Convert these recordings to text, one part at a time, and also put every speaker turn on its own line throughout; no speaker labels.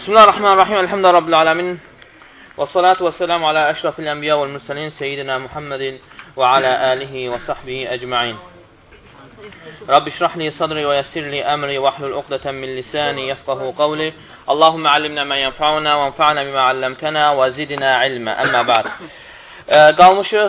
Bismillahirrahmanirrahim. Elhamdülillahi Rabbil alemin. Və salatu və selamu alə əşrafil ənbiya vəl mürsəlin seyyidina Muhammedin və alə alihi və sahbihi əcma'in. Rabbi şrahli sadri və yessirli əmri və ahlul uqdatan min lisani yefqahu qavli. Allahumma allimna ma yenfa'una və enfa'na bima 'allamtana və zidna ilma. Amma ba'd. Qalmışıq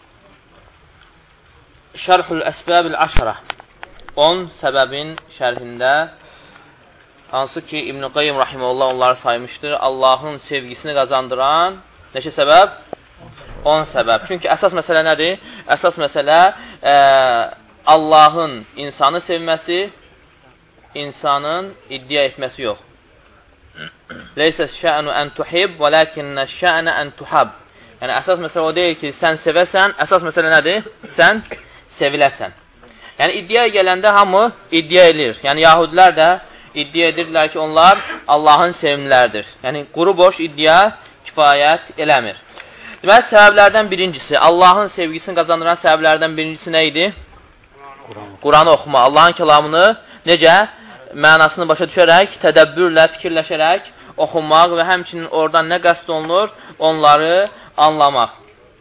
Şərhul Əsbəbil Əşərə 10 səbəbin şərhində, hansı ki İbn-i Qayyim rahimehullah onları saymışdır. Allahın sevgisini qazandıran neçə səbəb? 10 səbəb. Çünki əsas məsələ nədir? Əsas məsələ Allahın insanı sevməsi, insanın iddia etməsi yox. Leysə şə'nu ən tuhib və lakinnə şə'nə ən tuhab. Yəni əsas məsələ o deyil ki, sən sevəsən, əsas məsələ nədir? Sən seviləsən. Yəni iddia gələndə hamı iddia edir. Yəni yahudilər də iddia edirlər ki, onlar Allahın sevimliləridir. Yəni, quru boş iddia kifayət eləmir. Deməli, səbəblərdən birincisi, Allahın sevgisini qazandıran səbəblərdən birincisi nə idi? Quranı oxuma. Allahın kəlamını necə? Mənasını başa düşərək, tədəbbürlə, fikirləşərək oxumaq və həmçinin oradan nə qəsd olunur? Onları anlamaq.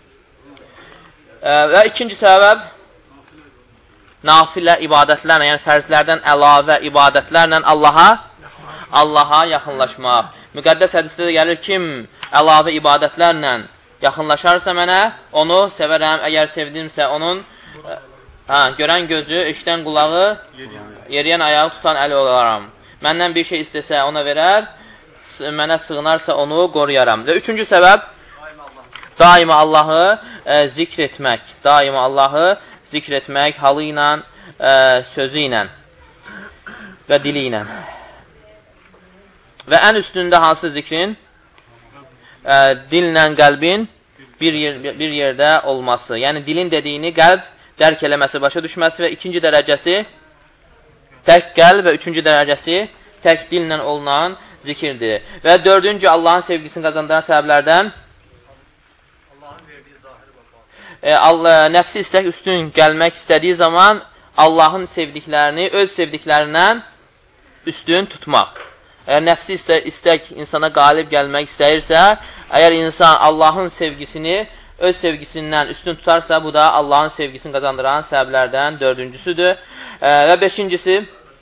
Və ikinci səbəb, nafilə ibadətlərlə, yəni fərzlərdən əlavə ibadətlərlə Allaha yaxınlaşmaq. Müqəddəs hədisdə də gəlir, kim əlavə ibadətlərlə yaxınlaşarsa mənə, onu sevərəm. Əgər sevdimsə, onun görən gözü, eşidən qulağı, yeriyən ayağı tutan əli olaram. Məndən bir şey istəsə ona verər, mənə sığınarsa onu qoruyaram. Və üçüncü səbəb, daima Allahı zikr etmək. Daima Allahı zikr etmək halı ilə, sözü ilə və dili ilə. Və ən üstündə hansı zikrin? Dillə qəlbin bir yerdə olması. Yəni dilin dediyini qəlb dərk eləməsi, başa düşməsi və ikinci dərəcəsi tək qəlb və üçüncü dərəcəsi tək dillə olunan zikirdir. Və dördüncü Allahın sevgisini qazandıran səbəblərdən nəfsi istək üstün gəlmək istədiyi zaman Allahın sevdiklərini öz sevdiklərindən üstün tutmaq. Əgər nəfsi istək insana qalib gəlmək istəyirsə, əgər insan Allahın sevgisini öz sevgisindən üstün tutarsa, bu da Allahın sevgisini qazandıran səbəblərdən dördüncüsüdür. Və beşincisi,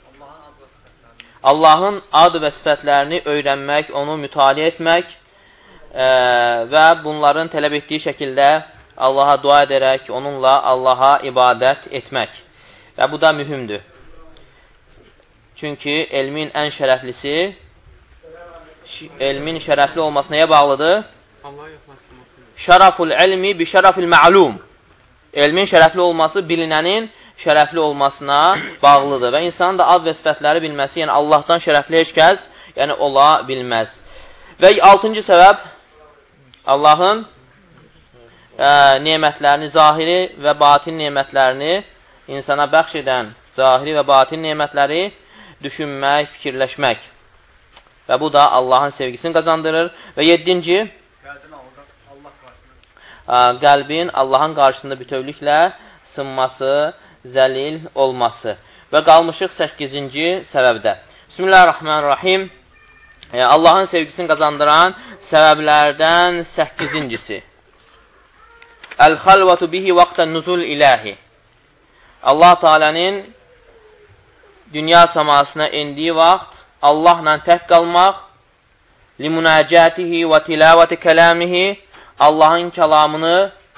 Allahın ad və sifətlərini öyrənmək, onu mütaliə etmək və bunların tələb etdiyi şəkildə Allaha dua edərək, onunla Allaha ibadət etmək. Və bu da mühümdür. Çünki elmin ən şərəflisi, elmin şərəfli olması nəyə bağlıdır? Şəraful ilmi bi şərafil ma'lum. Elmin şərəfli olması bilinənin şərəfli olmasına bağlıdır. Və insanın da ad və sifətləri bilməsi, yəni Allahdan şərəfli heç kəs ola bilməz. Və altıncı səbəb, Allahın nemətlərini, zahiri və batin nemətlərini insana bəxş edən zahiri və batin nemətləri düşünmək, fikirləşmək. Və bu da Allahın sevgisini qazandırır. Və yedinci, qəlbin Allahın qarşısında bütövlüklə sınması, zəlil olması. Və qalmışıq 8-ci səbəbdə. Bismillahirrahmanirrahim. Allahın sevgisini qazandıran səbəblərdən 8-incisi. Əl-xalvatu bihi vaqtən nuzul ilahi. Allah Teala'nın dünya səmasına endiyi vaxt Allahla tək qalmaq, limunacatihi və tilavati kəlamihi, Allahın kəlamını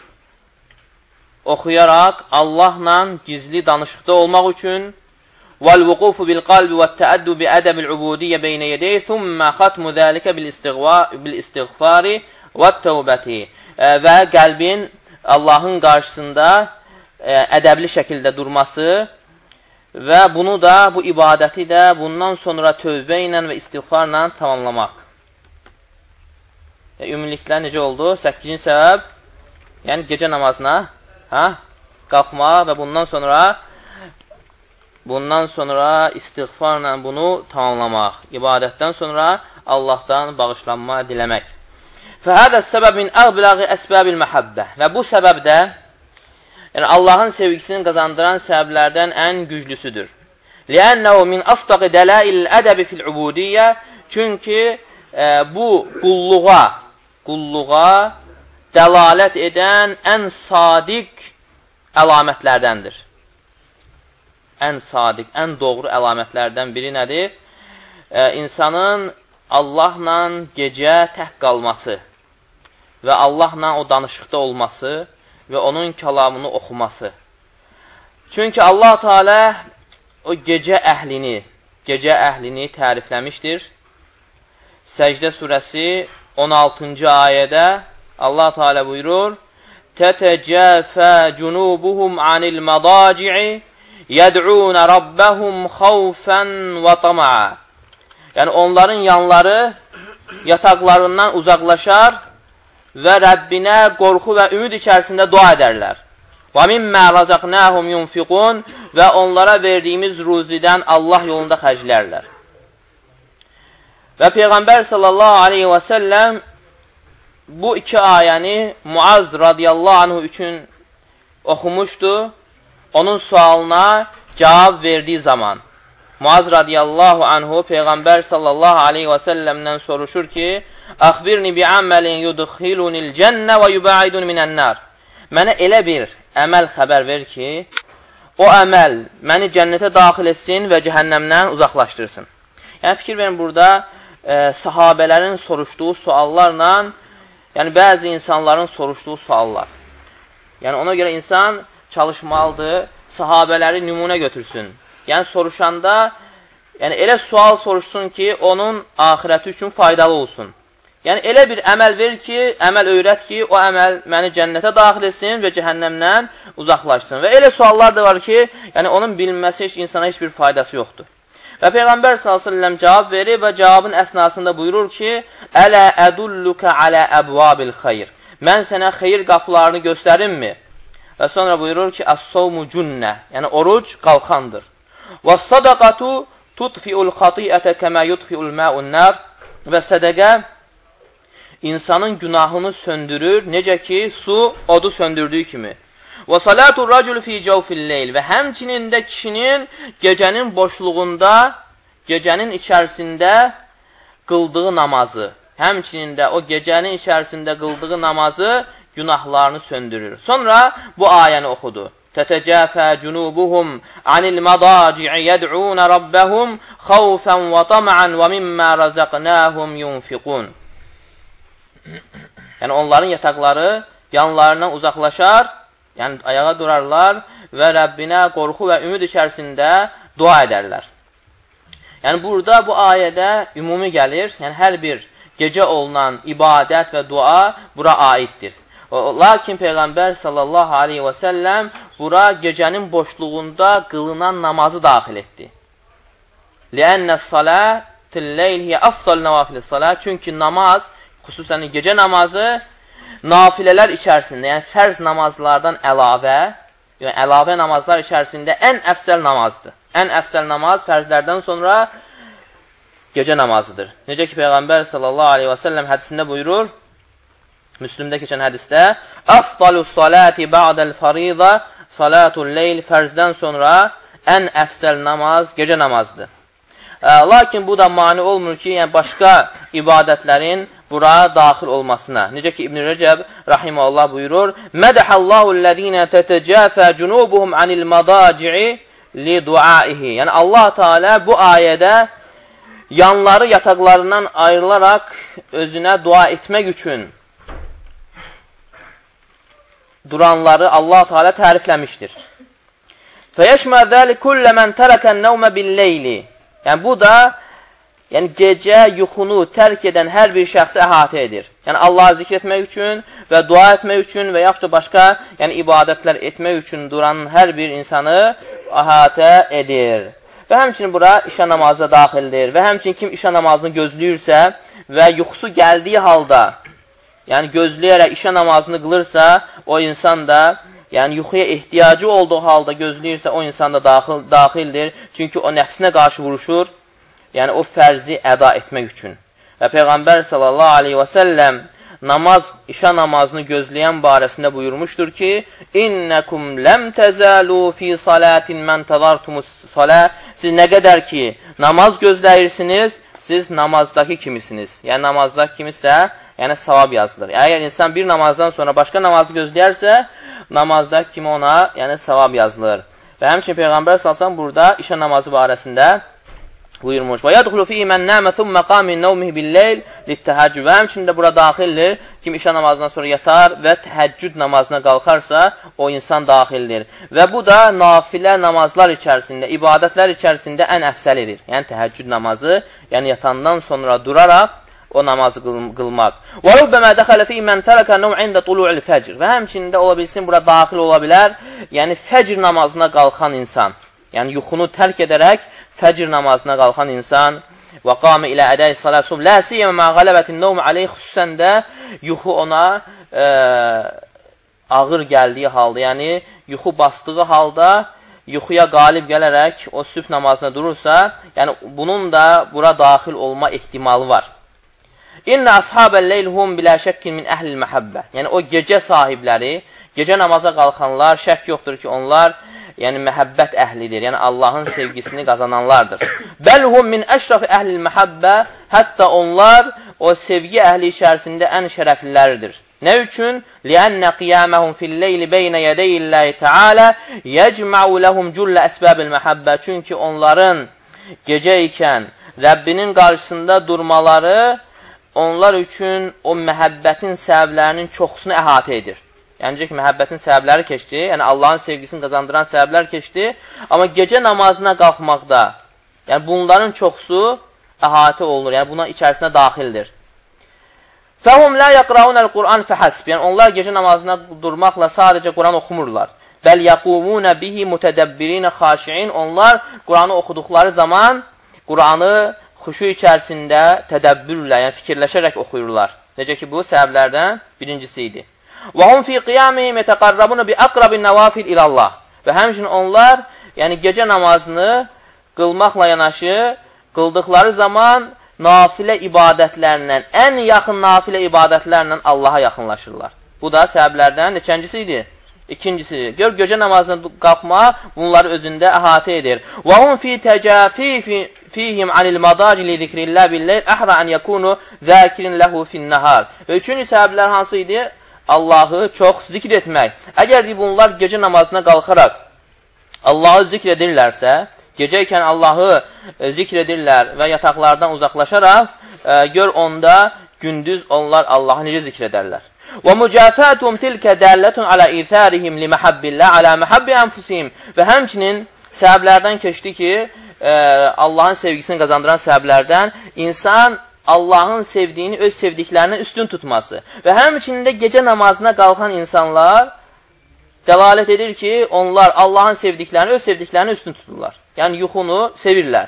oxuyaraq Allahla gizli danışıqda olmaq üçün, vəl-vuqufu bil-qalbi və təəddu bi-ədəbil-ubudiyyə beynə yedəyi, thumma xatmu zəlikə bil-istiğfari və təvbəti. Və qəlbin Allahın qarşısında ədəbli şəkildə durması və bunu da, bu ibadəti də bundan sonra tövbə ilə və istiğfarla tamamlamaq. Ümumiliklər necə oldu? 8-ci səbəb, yəni gecə namazına qalxmaq və bundan sonra istiğfarla bunu tamamlamaq. İbadətdən sonra Allahdan bağışlanma diləmək. Fəhədə səbəb min əqbiləği əsbəbil məhəbbə. Və bu səbəb də yəni Allahın sevgisini qazandıran səbəblərdən ən güclüsüdür. لِأَنَّهُ مِنْ أَصْدَقِ دَلَائِلِ الْأَدَبِ فِي الْعُبُودِيَّةِ. Çünki bu qulluğa dəlalət edən ən sadiq əlamətlərdəndir. Ən sadiq, ən doğru əlamətlərdən biri nədir? İnsanın Allahla gecə tək qalması və Allahla o danışıqda olması və onun kəlamını oxuması. Çünki Allah Teala o gecə əhlini tərifləmişdir. Səcdə surəsi 16-cı ayədə Allah Teala buyurur: "Tətəcəfə cunubuhum anil madaci'i yəd'un rabbahum xawfan və tama'a." Yəni onların yanları yataqlarından uzaqlaşar və Rəbbinə qorxu və ümid içərisində dua edərlər. Və mimmə razaqnahum yunfiqun və onlara verdiyimiz ruzidən Allah yolunda xərclərlər. Və Peyğəmbər sallallahu aleyhi və səlləm bu iki ayəni Muaz radiyallahu anhu üçün oxumuşdu. Onun sualına cavab verdiği zaman Muaz radiyallahu anhu Peyğəmbər sallallahu aleyhi və səlləmdən soruşur ki: "Əxbirni bi amalin yudkhilunil cennə və yubaidun minən-nar." Mənə elə bir əməl xəbər ver ki, o əməl məni cənnətə daxil etsin və cəhənnəmdən uzaqlaşdırsın. Yəni fikir verin burada sahabələrin soruşduğu suallarla, yəni bəzi insanların soruşduğu suallar. Yəni ona görə insan çalışmalıdır, sahabələri nümunə götürsün. Yəni soruşanda, yəni elə sual soruşsun ki, onun axirəti üçün faydalı olsun. Yəni elə bir əməl ver ki, əməl öyrət ki, o əməl məni cənnətə daxil etsin və cəhənnəmdən uzaqlaşsın. Və elə suallar da var ki, yəni onun bilinməsi insana heç bir faydası yoxdur. Və Peyğəmbər s.ə.v cavab verir və cavabın əsnasında buyurur ki: "Ələ ədulluka alə əbvabil xeyr." Mən sənə xeyir qapılarını göstərimmi? Və sonra buyurur ki: "Əs-savmu cunnə." Yəni oruc qalxandır. "Və-sadaqatu tutfi'ul xati'ətə kəmə yutfi'ul ma'un-nar." Və sədaqə insanın günahını söndürür, necə ki su odu söndürdüyü kimi. Və salatul racul fi cawfil leyl və həmçinin də kişinin gecənin boşluğunda, gecənin içərisində qıldığı namazı, həmçinin də o gecənin içərisində qıldığı namazı günahlarını söndürür. Sonra bu ayəni oxudu. Tətəcəfə cunubuhum anil madaci'i yəd'un rabbahum xawfan və tama'an və mimmə razaqnahum yunfiqun. Yəni onların yataqları yanlarından uzaqlaşar, yəni ayağa durarlar və Rəbbinə qorxu və ümid içərisində dua edərlər. Yəni burada bu ayədə ümumi gəlir, yəni hər bir gecə olunan ibadət və dua bura aiddir. Lakin Peyğəmbər sallallahu aleyhi və səlləm bura gecənin boşluğunda qılınan namazı daxil etdi. Li'ənnəs-salâtil-leyl-hiyə afdal-nəvafilis-salâ. Çünki namaz, xüsusən gecə namazı, nafilələr içərisində, yəni fərz namazlardan əlavə, yəni əlavə namazlar içərisində ən əfsəl namazdır. Ən əfsəl namaz fərzlərdən sonra gecə namazıdır. Necə ki Peyğəmbər sallallahu aleyhi və səlləm hədisində buyurur, Müslümdə keçən hədisdə: "Əfdalus-salati ba'dəl-fariza salatul-leyl." Fərzdən sonra ən əfsəl namaz gecə namazıdır. Lakin bu da mani olmur ki, yəni başqa ibadətlərin bura daxil olmasına. Necə ki İbn Rəcəb rahimehullah buyurur: "Mədəhəllahul-ləzīnə tətəcəfə cunubuhum anil madaci'i li duaihi." Yəni Allah Teala bu ayədə yanları yataqlarından ayrılaraq özünə dua etmək üçün duranları Allah Teala tərifləmişdir. "Fəyəşmə zəli kullə mən tərəkən-nəvmə bil-leyli." Yəni bu da yəni gecə yuxunu tərk edən hər bir şəxsi əhatə edir. Yəni Allahı zikr etmək üçün və dua etmək üçün və yaxud da başqa yəni ibadətlər etmək üçün duran hər bir insanı əhatə edir. Və həmçinin bura işə namazı daxildir. Və həmçinin kim işə namazını gözləyirsə və yuxusu gəldiyi halda, yəni gözləyərək işə namazını qılırsa, o insan da yəni yuxuya ehtiyacı olduğu halda gözləyirsə, o insan da daxildir. Çünki o nəfsinə qarşı vuruşur, yəni o fərzi əda etmək üçün. Və Peyğəmbər sallallahu aleyhi və səlləm namaz, işə namazını gözləyən barəsində buyurmuşdur ki: "İnnəkum ləm təzəlu fi salatin mən təzartumus salə." Siz nə qədər ki namaz gözləyirsiniz, siz namazdakı kimisiniz. Yəni namazdakı kimisə, yəni savab yazılır. Əgər insan bir namazdan sonra başqa namazı gözləyərsə, namazdakı kimi ona yəni savab yazılır. Və həmçinin Peyğəmbər sallallahu burada işə namazı barəsində buyurmuş. Və yadxulu fihi men nama thumma qama min nawmihi bil-leyl lit-tahajjud. Və həmçinin də bura daxildir. Kim işə namazından sonra yatar və təhəccüd namazına qalxarsa, o insan daxildir. Və bu da nafilə namazlar içərisində, ibadətlər içərisində ən əfsəlidir. Yəni təhəccüd namazı, yəni yatandan sonra duraraq o namazı qılmaq. Və rubbama dakhala fi men taraka nawm 'inda tulu'il fecr. Və həmçinin də ola bilsin bura daxil ola bilər. Yəni fəcr namazına qalxan insan, yəni yuxunu tərk edərək fəcr namazına qalxan insan və qamə ilə ədəy salatu la siyama ma ghalabatin nawm alayhi, xüsusən də yuxu ona ağır gəldiyi halda, yəni yuxu basdığı halda yuxuya qalib gələrək o sübh namazına durursa, yəni bunun da bura daxil olma ehtimalı var. İnna ashabel-leyl hum bila şəkkin min əhlil məhəbbə. Yəni o gecə sahibləri, gecə namaza qalxanlar, şək yoxdur ki, onlar yəni məhəbbət əhlidir, yəni Allahın sevgisini qazananlardır. Bəlhum min əşrafi əhlil məhəbbə, hətta onlar o sevgi əhli içərisində ən şərəfliləridir. Nə üçün? Liənnə qiyaməhum fil-leyli beynə yədəyilləhi təalə yəcməu ləhum cüllə əsbəbil məhəbbə. Çünki onların gecə ikən Rəbbinin qarşısında durmaları onlar üçün o məhəbbətin səbəblərinin çoxusunu əhatə edir. Yəni ki, məhəbbətin səbəbləri keçdi, yəni Allahın sevgisini qazandıran səbəblər keçdi. Amma gecə namazına qalxmaqda, yəni bunların çoxusu əhatə olunur, yəni buna içərisinə daxildir. Fəhum la yaqraunəl Qur'an fəhəsb. Yəni onlar gecə namazına durmaqla sadəcə Quran oxumurlar. Bəl yaqumuna bihi mutədəbbirinə xaşiin. Onlar Quranı oxuduqları zaman Quranı xuşu içərisində tədəbbürlə, yəni fikirləşərək oxuyurlar. Necə ki, bu səbəblərdən birincisi idi. Və hum fi qiyamihim yetəqarrabuna bi aqrabin nawafil ilallah. Və həmçinin onlar, yəni gecə namazını qılmaqla yanaşı, qıldıqları zaman nafilə ibadətlərlə, ən yaxın nafilə ibadətlərlə Allaha yaxınlaşırlar. Bu da səbəblərdən neçəncisi idi? İkincisi, gör gecə namazına qalxma bunları özündə əhatə edir. Və hum fi təcafi fihim anil madaci li zikrillah billeyl əhra an yakunu zakirin lahu fin-nahar. Və üçüncü səbəblər hansı idi? Allahı çox zikr etmək. Əgər bunlar gecə namazına qalxaraq Allahı zikr edirlərsə, gecəykən Allahı zikr edirlər və yataqlardan uzaqlaşaraq, gör onda gündüz onlar Allahı necə zikr edərlər. Və mücəfətum tilkə dəllətun alə izərihim li məhəbbillah, alə məhəbbi ənfusihim. Və həmçinin səbəblərdən keçdi ki, Allahın sevgisini qazandıran səbəblərdən insan Allahın sevdiyini öz sevdiklərinə üstün tutması. Və həmçinin də gecə namazına qalxan insanlar dəlalət edir ki, onlar Allahın sevdiklərini, öz sevdiklərini üstün tuturlar. Yəni, yuxunu sevirlər.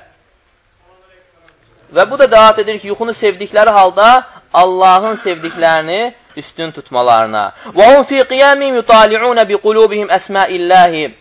Və bu da dəlalət edir ki, yuxunu sevdikləri halda Allahın sevdiklərini üstün tutmalarına. Və hum fi qiyamihim yutali'un bi qulubihim əsma'allahi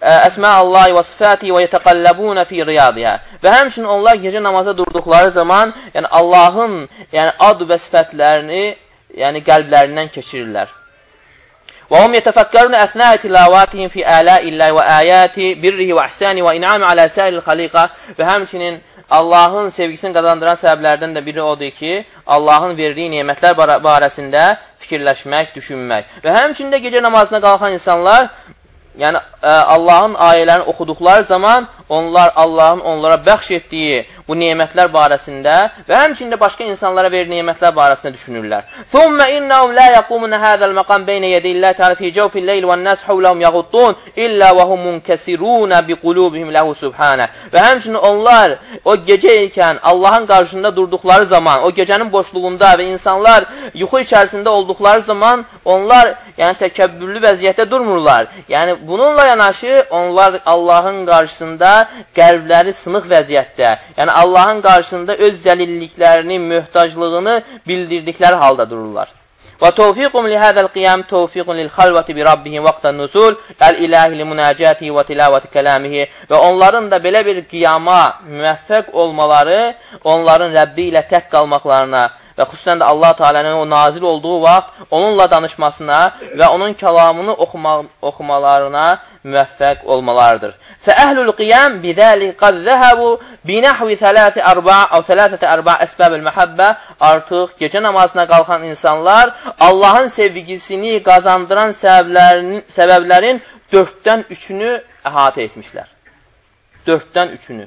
və sifatihi və yetəqallabun fi riyadiha. Və həmçinin onlar gecə namaza durduqları zaman, yəni Allahın yəni ad və sifətlərini yəni qəlblərindən keçirirlər. Və hum yetəfəkkərun əsnəə tilavatihim fi əlaillahi və ayati birrihi və ihsani və in'ami alə sa'il xaliqa. Və həmçinin Allahın sevgisini qazandıran səbəblərdən də biri odur ki, Allahın verdiyi nemətlər barəsində fikirləşmək, düşünmək. Və həmçində gecə namazına qalxan insanlar, yəni Allahın ayələrini oxuduqları zaman onlar Allahın onlara bəxş etdiyi bu nemətlər barəsində və həmçində başqa insanlara verdiyi nemətlər barəsində düşünürlər. ثُمَّ إِنَّهُمْ لَا يَقُومُونَ هَذَا الْمَقَامَ بَيْنَ يَدَيِ اللَّهِ تَعَالَى فِي جَوْفِ اللَّيْلِ وَالنَّاسُ حَوْلَهُمْ يَغُضُّونَ إِلَّا وَهُمْ مُنْكَسِرُونَ بِقُلُوبِهِمْ لَهُ سُبْحَانَهُ. Və həmçinin onlar o gecə ikən Allahın qarşısında durduqları zaman, o gecənin boşluğunda və insanlar yuxu içərisində olduqları zaman onlar yəni təkəbbürlü vəziyyətdə durmurlar. Yəni bununla yanaşı onlar Allahın qarşısında qəlbləri sınıq vəziyyətdə, yəni Allahın qarşısında öz zəlilliklərini, möhtaclığını bildirdikləri halda dururlar. Və tevfiqum li hadal qiyam tevfiqun lil xalvati bi rabbihim vaqtan nuzul el ilahi li munacatihi və tilavati kalamihi. Və onların da belə bir qiyama müvəffəq olmaları onların Rəbbi ilə tək qalmaqlarına və xüsusən də Allah Teala'nın o nazil olduğu vaxt onunla danışmasına və onun kəlamını oxumalarına müvəffəq olmalarıdır. Fəəhlul qiyam bidəli qad zəhəbu binəhvi 3-4 əsbəb-ül məhəbbə. Artıq gecə namazına qalxan insanlar Allahın sevgisini qazandıran səbəblərin 4-dən 3-ünü əhatə etmişlər. 4-dən 3-ünü.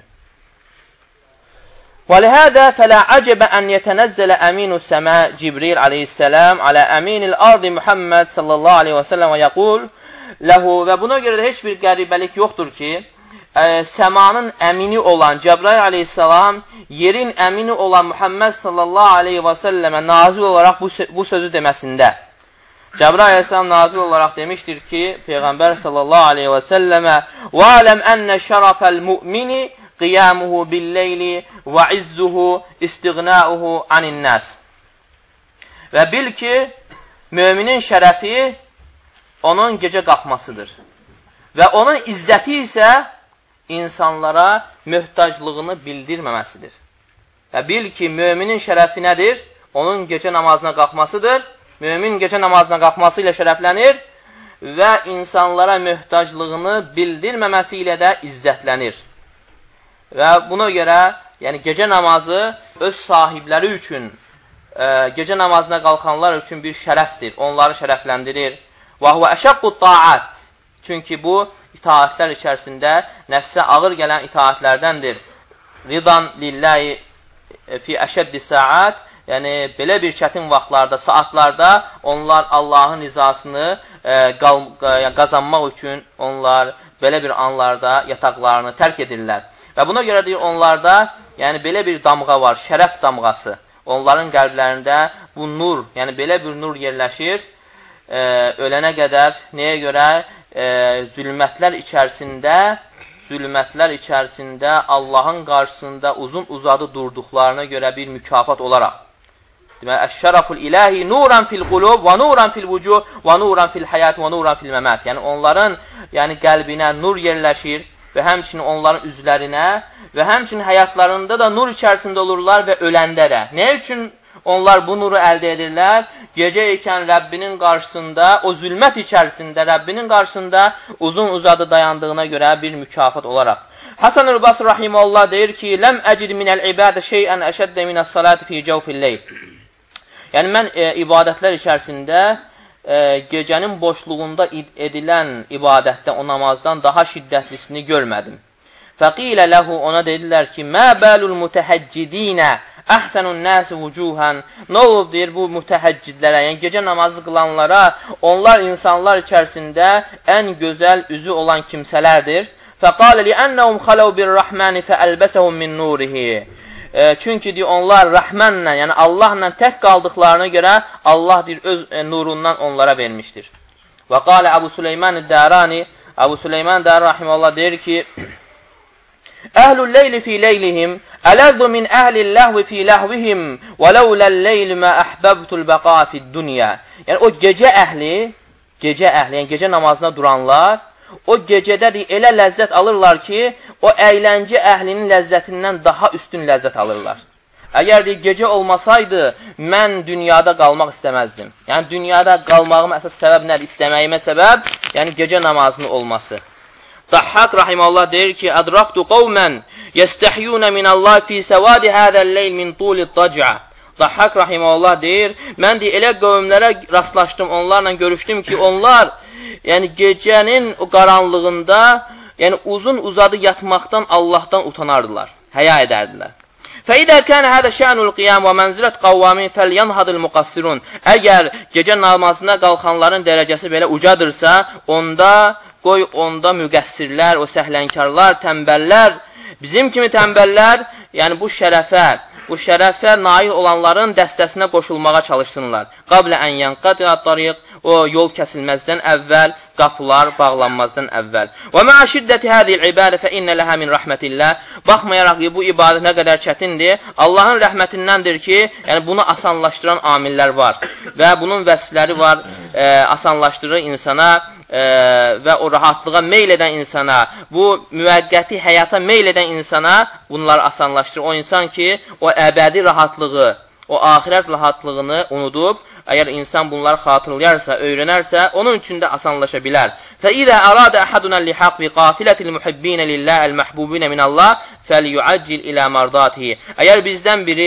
وَلِهَذَا فَلَا عَجَبَ أَنْ يَتَنَزَّلَ أَمِينُ السَّمَاءِ جِبْرِيلَ عَلَيْهِ السَّلَامِ عَلَى أَمِينِ الْأَرْضِ Muhammed sallallahu aleyhi və səlləm və yəqul ləhu. Və buna görə də heç bir qəribəlik yoxdur ki, səmanın əmini olan Cəbrail aleyhissalam yerin əmini olan Muhammed sallallahu aleyhi və səlləmə nazil olaraq bu sözü deməsində. Cəbrail aleyhissalam nazil olaraq demişdir ki, Peyğəmbər sallallahu aleyhi və səlləmə وَعَلَمْ أَنَّ شَرَفَ الْمُؤْمِنِ قِيَامُهُ بِاللَّيْلِ وَعِزُّهُ إِسْتِغْنَاؤُهُ عَنِ النَّاسِ. Və bil ki, müminin şərəfi onun gecə qalxmasıdır. Və onun izzəti isə insanlara möhtaclığını bildirməməsidir. Və bil ki, müminin şərəfi nədir? Onun gecə namazına qalxmasıdır. Mümin gecə namazına qalxması ilə şərəflənir və insanlara möhtaclığını bildirməməsi ilə də izzətlənir. Və buna görə, yəni gecə namazı öz sahibləri üçün, gecə namazına qalxanlar üçün bir şərəfdir. Onları şərəfləndirir. Və huvə əşəqqud taat. Çünki bu, itaətlər içərisində nəfsə ağır gələn itaətlərdəndir. Ridan lillahi fi əşəddi saat. Yəni, belə bir çətin vaxtlarda, saatlarda onlar Allahın rizasını qazanmaq üçün onlar belə bir anlarda yataqlarını tərk edirlər. Və buna görə deyir, onlarda yəni belə bir damğa var, şərəf damğası. Onların qəlblərində bu nur, yəni belə bir nur yerləşir. Ölənə qədər, nəyə görə? Zülmətlər içərisində Allahın qarşısında uzun uzadı durduqlarına görə bir mükafat olaraq. Deməli, əş-şəraful ilahi nuran fil qulub və nuran fil vücuh və nuran fil həyat və nuran fil məmət. Yəni, onların qəlbinə nur yerləşir və həmçinin onların üzlərinə və həmçinin həyatlarında da nur içərisində olurlar və öləndə də. Nə üçün onlar bu nuru əldə edirlər? Gecə ikən Rəbbinin qarşısında, o zülmət içərisində Rəbbinin qarşısında uzun uzadı dayandığına görə bir mükafat olaraq. Hasan-ül Basri rahimehullah deyir ki, ləm əcid minəl ibadə şeyən əşəddə minəs salati fi cəvfil-leyl. Yəni, mən ibadətlər içərisində gecənin boşluğunda edilən ibadətdə, o namazdan daha şiddətlisini görmədim. Fəqilə ləhu, ona dedilər ki, mə bəlul mütəhəccidinə əhsənun nəsi vücuhən. Nə olub, deyir, bu mütəhəccidlərə, yəni gecə namazı qılanlara, onlar insanlar içərisində ən gözəl üzü olan kimsələrdir. Fəqalə liənnəhum xaləv bir-rəhməni fəəlbəsəhum min nurihi. Çünki deyir, onlar rəhmənlə, yəni Allahla tək qaldıqlarına görə Allah deyir, öz nurundan onlara vermişdir. Və qalə Əbu Süleyman Dərani, Əbu Süleyman Dərani rahiməllah deyir ki, Əhlul leyli fi leylihim ələzzu min əhlil ləhvi fi ləhvihim və ləuləl-leyli mə əhbəbtul bəqa fid-dünya. Yəni, o gecə əhli, yəni gecə namazına duranlar, o gecədə elə ləzzət alırlar ki, o əyləncə əhlinin ləzzətindən daha üstün ləzzət alırlar. Əgər gecə olmasaydı, mən dünyada qalmaq istəməzdim. Yəni, dünyada qalmağım əsas səbəb nədir? İstəməyimə səbəb, yəni gecə namazının olması. Dahhak rahiməllah deyir ki, Ədraktu qovmən yəstəhyunə minəllah fi səvadi hədəl-leyl min tulid-dac'a. Dahhak rahiməllah deyir, mən deyir, elə qövmlərə rastlaşdım, onlarla görüşdüm ki, onlar yəni gecənin o qaranlığında, yəni uzun uzadı yatmaqdan Allahdan utanardılar, həya edərdilər. Fəidə kənə hədə şənul qiyam və mənzilət qavvamin fəlyanhadıl müqassirun. Əgər gecə namazına qalxanların dərəcəsi belə ucadırsa, qoy onda müqəssirlər, o səhlənkarlar, təmbəllər, bizim kimi təmbəllər, yəni bu şərəfə nail olanların dəstəsinə qoşulmağa çalışsınlar. Qablə ən yanqadirət tariq, o yol kəsilməzdən əvvəl, qapılar bağlanmazdan əvvəl. Və mə'a şiddəti hədil ibadə fə innə ləhə min rəhmətillah. Baxmayaraq ki, bu ibadət nə qədər çətindir, Allahın rəhmətindəndir ki, yəni bunu asanlaşdıran amillər var. Və bunun vəsfləri var, asanlaşdırır insana və o rahatlığa meyl edən insana, bu müvəqqəti həyata meyl edən insana bunları asanlaşdırır. O insan ki, o əbədi rahatlığı, o o axirət rahatlığını unudub, əgər insan bunları xatırlayarsa, öyrənərsə, onun üçün də asanlaşa bilər. فَإِذَا أَرَادَ أَحَدُنَا اللِّحَاقِ بِقَافِلَةِ الْمُحِبِّينَ لِلَّهِ الْمَحْبُوبِينَ مِنَ اللّٰهِ فَلْيُعَجِّلْ إِلَى مَرْضَاتِهِ. Əgər bizdən biri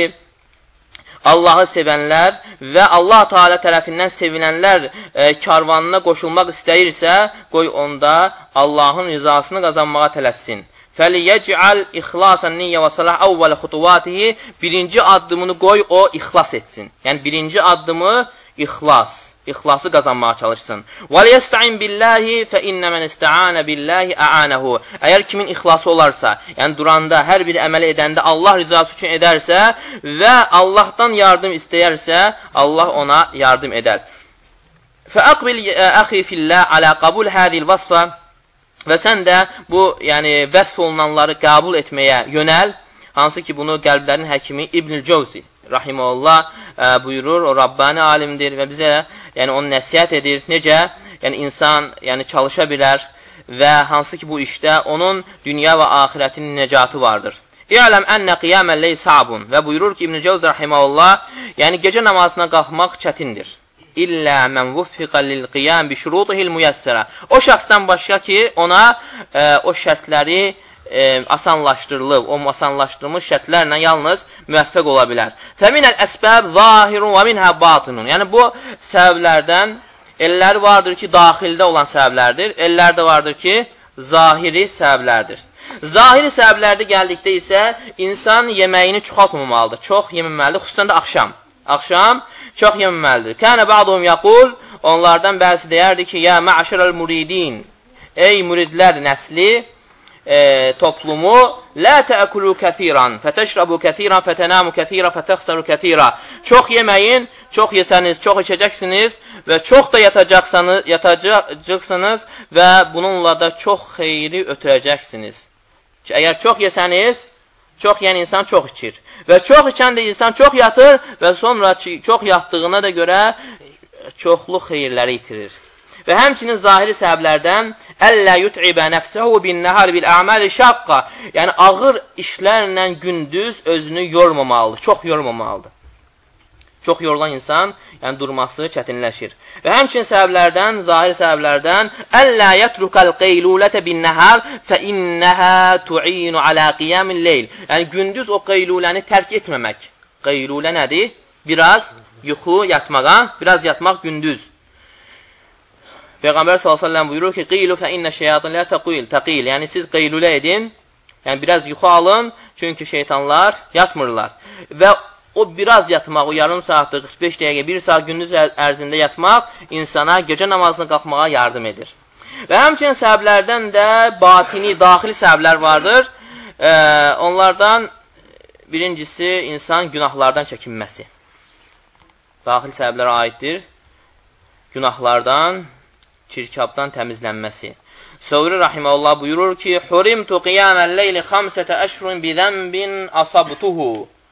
Allahı sevənlər və Allah Teala tərəfindən sevilənlər karvanına qoşulmaq istəyirsə, qoy onda Allahın rizasını qazanmağa tələssin. فَلِيَجْعَلْ إِخْلَاسَ النِّيَّ وَصَلَحْ أَوَّلَ خُطُوَاتِهِ. Birinci addımını qoy, o ixlas etsin. Yəni, birinci addımı ixlas. İxlası qazanmağa çalışsın. وَلْيَسْتَعِنْ بِاللّٰهِ فَإِنَّ مَنْ اِسْتَعَانَ بِاللّٰهِ أَعَانَهُ. Əgər kimin ixlası olarsa, yəni duranda, hər bir əməli edəndə Allah rizası üçün edərsə və Allahdan yardım istəyərsə, Allah ona yardım edər. فَأَقْبِلْ أَخِي فِي اللّٰهِ عَلَى قَبُولِ هَذِي الْوَصْفَ. Və sən də bu, yəni vəsf olunanları qəbul etməyə yönəl. Hansı ki, bunu qəlblərin həkimi İbn-i Cəvzi rahimehullah buyurur. O Rabbani alimdir və bizə yəni onu nəsihət edir. Necə? Yəni insan yəni çalışa bilər və hansı ki bu işdə onun dünya və axirətinin nəcatı vardır. İ'ləm ənə qiyamən ley sabun. Və buyurur ki İbn-i Cəvzi rahimehullah, yəni gecə namazına qalxmaq çətindir. İllə mən vuffiqə lil-qiyam bi şurutihil müyəssərə. O şəxsdən başqa ki, ona o şərtləri asanlaşdırılıb, o asanlaşdırılmış şərtlərlə yalnız müvəffəq ola bilər. Fəminəl əsbəb zahirun və minhə batinun. Yəni, bu səbəblərdən elləri vardır ki, daxildə olan səbəblərdir. Ellər də vardır ki, zahiri səbəblərdir. Zahiri səbəblərdə gəldikdə isə insan yeməyini çoxaltmamalıdır. Çox yeməməlidir, xüsusən də axşam. Axşam çox yeməməlidir. Kənə ba'duhum yaqul, onlardan bəzi deyərdi ki, ya mə'şərəl muridin, ey muridlər nəsli, toplumu, la təəkulu kəsiran, fətəşrabu kəsiran, fətənamu kəsira, fətəxsaru kəsira. Çox yeməyin, çox yesəniz, çox içəcəksiniz və çox da yatacaqsınız və bununla da çox xeyri ötürəcəksiniz. Əgər çox yesəniz, çox yeyən insan çox içir. Və çox içən də insan çox yatır və sonra çox yatdığına da görə çoxlu xeyirləri itirir. Və həmçinin zahiri səbəblərdən əllə yut'ibə nəfsəhu bin nəhar bil əməli şaqqa. Yəni, ağır işlərlə gündüz özünü yormamalıdır, çox yormamalıdır. Çox yorulan insan, yəni durması çətinləşir. Və həmçinin səbəblərdən, zahiri səbəblərdən əllə yətrukəl qeylulətə bin nəhar fə innəhə tu'inu alə qiyamil leyl. Yəni, gündüz o qeyluləni tərk etməmək. Qeylulə nədir? Biraz yuxu yatmağa, biraz yatmaq gündüz. Peyğəmbər s.ə.v buyurur ki, qeylu fə innə şeyatınlə təqil. Yəni, siz qeylulə edin, yəni biraz yuxu alın, çünki şeytanlar yatmırlar. Və o biraz yatmaq, o yarım saatlıq, 45 dəqiqə, 1 saat gündüz ərzində yatmaq insana gecə namazına qalxmağa yardım edir. Və həmçinin səbəblərdən də batini, daxili səbəblər vardır. Onlardan birincisi insan günahlardan çəkinməsi. Daxili səbəblərə aiddir. Günahlardan, çirkabdan təmizlənməsi. Səvri rahiməhullah buyurur ki, Hurimtu qiyamən leyli 5 əşrun bi zənbin asabtuhu.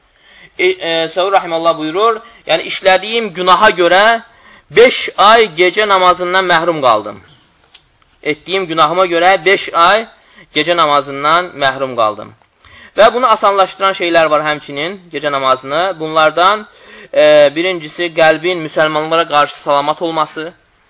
Səvri rahiməhullah buyurur, yəni işlədiyim günaha görə 5 ay gecə namazından məhrum qaldım. Etdiyim günahıma görə 5 ay gecə namazından məhrum qaldım. Və bunu asanlaşdıran şeylər var həmçinin gecə namazını. Bunlardan birincisi qəlbin müsəlmanlara qarşı salamat olması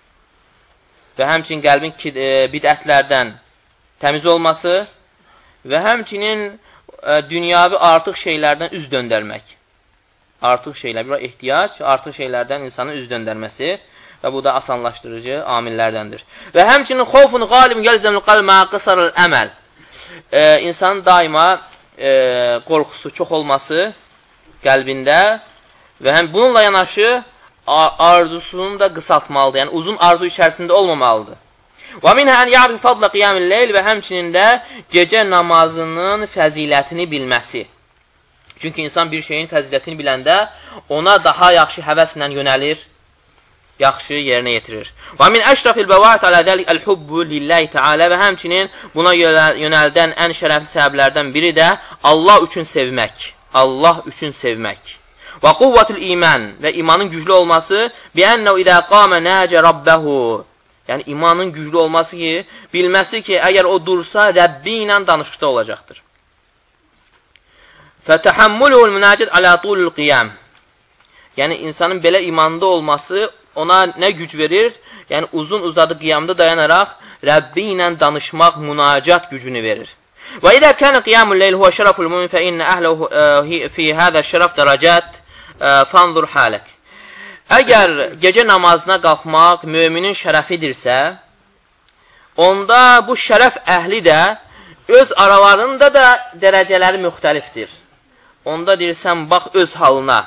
və həmçinin qəlbin bidətlərdən təmiz olması və həmçinin dünyavi artıq şeylərdən üz döndərmək. Artıq şeylər, bir ehtiyac, artıq şeylərdən insanın üz döndərməsi və bu da asanlaşdırıcı amillərdəndir. Və həmçinin xofun qalib gəlzəmül qalmə qısarıl əməl. İnsanın daima qorxusu çox olması qəlbində və həm bununla yanaşı arzusunu da qısaltmalıdır. Yəni, uzun arzu içərisində olmamalıdır. Və minhə ən ya'rif fadla qiyamil leyl və həmçinin də gecə namazının fəzilətini bilməsi. Çünki insan bir şeyin fəzilətini biləndə ona daha yaxşı həvəslə yönəlir, yaxşı yerinə yetirir. Və min əşrafil bəvət alə dəlik əl-hubbu lillahi teala və həmçinin buna yönəldən ən şərəfli səbəblərdən biri də Allah üçün sevmək. Allah üçün sevmək. Və quvvətul iman və imanın güclü olması bi ənəu idə qamə nəcə rabbəhu. Yəni, imanın güclü olması ki, bilməsi ki, əgər o dursa, Rəbbi ilə danışıqda olacaqdır. Fətəhəmmülühül münəcid alə tulul qiyam. Yəni, insanın belə imanında olması ona nə güc verir? Yəni, uzun uzadı qiyamda dayanaraq Rəbbi ilə danışmaq, münacat gücünü verir. Və idə kənə qiyamul leyl huvə şərəful mümin fə innə əhləhu fi hədə şərəf dərəcət fanzur halək. Əgər gecə namazına qalxmaq müminin şərəfidirsə, onda bu şərəf əhli də öz aralarında da dərəcələri müxtəlifdir. Onda deyirsən, bax öz halına.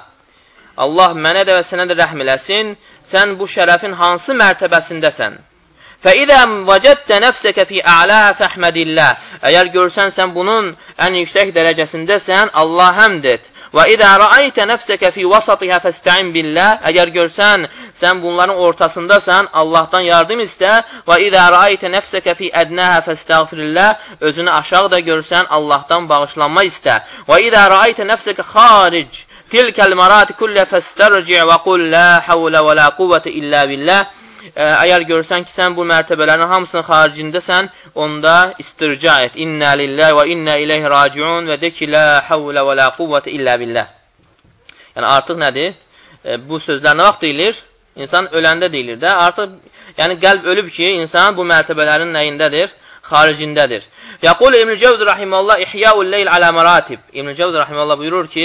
Allah mənə də və sənə də rəhm eləsin, sən bu şərəfin hansı mərtəbəsindəsən? فَإِذَا وَجَدْتَ نَفْسَكَ فِي أَعْلَاهَا فَحْمَدِ اللّٰهِ. Əgər görsən sən bunun ən yüksək dərəcəsindəsən, Allah həmd et. وَإِذَا رَأَيْتَ نَفْسَكَ فِي وَسَطِهَا فَاسْتَعِنْ بِاللّٰهِ. Əgər görsən sən bunların ortasındasan, Allahdan yardım istə. وَإِذَا رَأَيْتَ نَفْسَكَ فِي أَدْنَاهَا فَاسْتَغْفِرِ اللّٰهِ. Özünü aşağıda görsən, Allahdan bağışlanma istə. وَإِذَا رَأَيْتَ نَفْسَكَ خَارِجْ تِلْكَ الْمَرَاتِ كُلَّ فَاسْتَرْجِعْ وَقُلْ لَا حَوْلَ وَلَا قُوَّةَ إِلَّا بِاللّٰهِ. Əgər görsən ki, sən bu mərtəbələrin hamısının xaricindəsən, onda istirca et. İnnə lilləh və innə iləyhi raciun və de ki, la havlə və la quvvətə illə billəh. Yəni, artıq nədir? Bu sözlər nə vaxt deyilir? İnsan öləndə deyilir də. Artıq, yəni, qəlb ölüb ki, insan bu mərtəbələrin nəyindədir? Xaricindədir. Yaqul İbn-i Cəvzi rahiməllah İhyəul leyl alə məratib. İbn-i Cəvzi rahiməllah buyurur ki,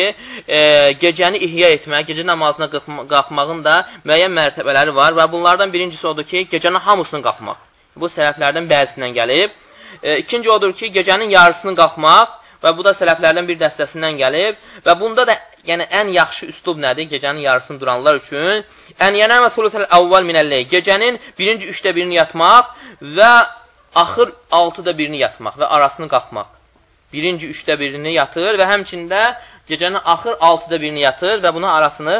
gecəni ihya etmək, gecə namazına qalxmağın da müəyyən mərtəbələri var və bunlardan birincisi odur ki, gecənin hamısını qalxmaq. Bu sələflərdən bəzisindən gəlib. İkinci odur ki, gecənin yarısını qalxmaq və bu da sələflərdən bir dəstəsindən gəlib və bunda da yəni ən yaxşı üslub nədir? Gecənin yarısını duranlar üçün ən yənəmə thuluthəl əvvəl minəl-leyl. Gecənin birinci üçdə birini yatmaq və axır 6-da birini yatmaq və arasını qalxmaq. Birinci 3-də birini yatır və həmçində gecənin axır 6-da birini yatır və buna arasını